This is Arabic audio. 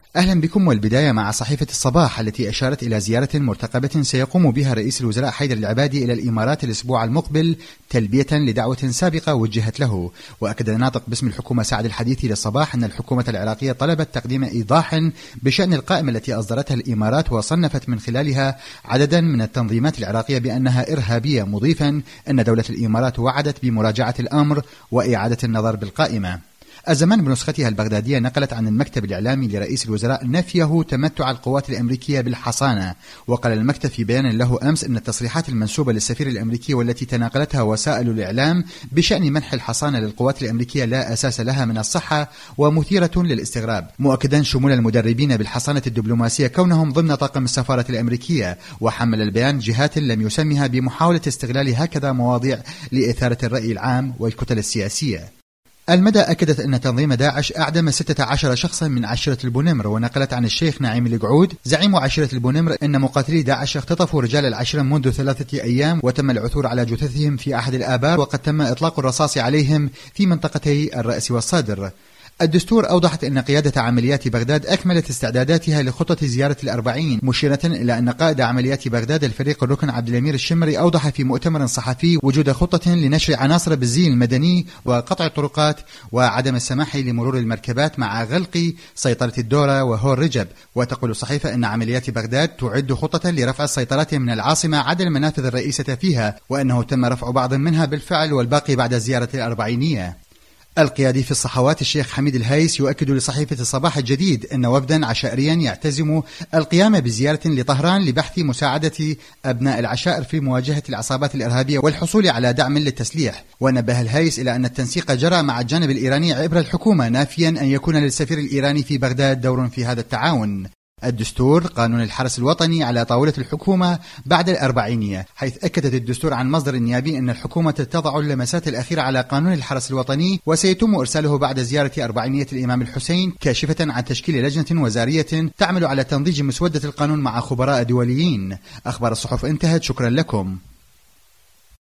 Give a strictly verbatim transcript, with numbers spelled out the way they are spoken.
أهلا بكم، والبداية مع صحيفة الصباح التي أشارت إلى زيارة مرتقبة سيقوم بها رئيس الوزراء حيدر العبادي إلى الإمارات الأسبوع المقبل تلبية لدعوة سابقة وجهت له. وأكد الناطق باسم الحكومة سعد الحديثي للصباح أن الحكومة العراقية طلبت تقديم إيضاح بشأن القائمة التي أصدرتها الإمارات، وصنفت من خلالها عددا من التنظيمات العراقية بأنها إرهابية، مضيفا أن دولة الإمارات وعدت بمراجعة الأمر وإعادة النظر بالقائمة. الزمان بنسختها البغدادية نقلت عن المكتب الإعلامي لرئيس الوزراء نفيه تمتع القوات الأمريكية بالحصانة. وقال المكتب في بيان له أمس أن التصريحات المنسوبة للسفير الأمريكي والتي تناقلتها وسائل الإعلام بشأن منح الحصانة للقوات الأمريكية لا أساس لها من الصحة ومثيرة للاستغراب، مؤكدا شمول المدربين بالحصانة الدبلوماسية كونهم ضمن طاقم السفارة الأمريكية. وحمل البيان جهات لم يسمها بمحاولة استغلال هكذا مواضيع لإثارة الرأي العام والكتل السياسية. المدى أكدت أن تنظيم داعش أعدم ستة عشر شخصا من عشيرة البونمر، ونقلت عن الشيخ نعيم القعود زعيم عشيرة البونمر أن مقاتلي داعش اختطفوا رجال العشيرة منذ ثلاثة أيام، وتم العثور على جثثهم في أحد الآبار، وقد تم إطلاق الرصاص عليهم في منطقتي الرأس والصدر. الدستور أوضحت أن قيادة عمليات بغداد أكملت استعداداتها لخطة زيارة الأربعين، مشيرة إلى أن قائد عمليات بغداد الفريق الركن عبد الأمير الشمري أوضح في مؤتمر صحفي وجود خطة لنشر عناصر بالزي المدني وقطع الطرقات وعدم السماح لمرور المركبات مع غلق سيطرة الدورة وهور رجب. وتقول الصحيفة أن عمليات بغداد تعد خطة لرفع السيطرة من العاصمة عدا المنافذ الرئيسة فيها، وأنه تم رفع بعض منها بالفعل والباقي بعد الزيارة الأربعينية. القيادي في الصحوات الشيخ حميد الهيس يؤكد لصحيفة الصباح الجديد أن وفدا عشائريا يعتزم القيام بزيارة لطهران لبحث مساعدة أبناء العشائر في مواجهة العصابات الإرهابية والحصول على دعم للتسليح. ونبه الهيس إلى أن التنسيق جرى مع الجانب الإيراني عبر الحكومة، نافيا أن يكون للسفير الإيراني في بغداد دور في هذا التعاون. الدستور قانون الحرس الوطني على طاولة الحكومة بعد الأربعينية، حيث أكدت الدستور عن مصدر نيابي أن الحكومة تضع اللمسات الأخيرة على قانون الحرس الوطني، وسيتم إرساله بعد زيارة أربعينية الإمام الحسين، كاشفة عن تشكيل لجنة وزارية تعمل على تنضيج مسودة القانون مع خبراء دوليين. أخبار الصحف انتهت، شكرا لكم.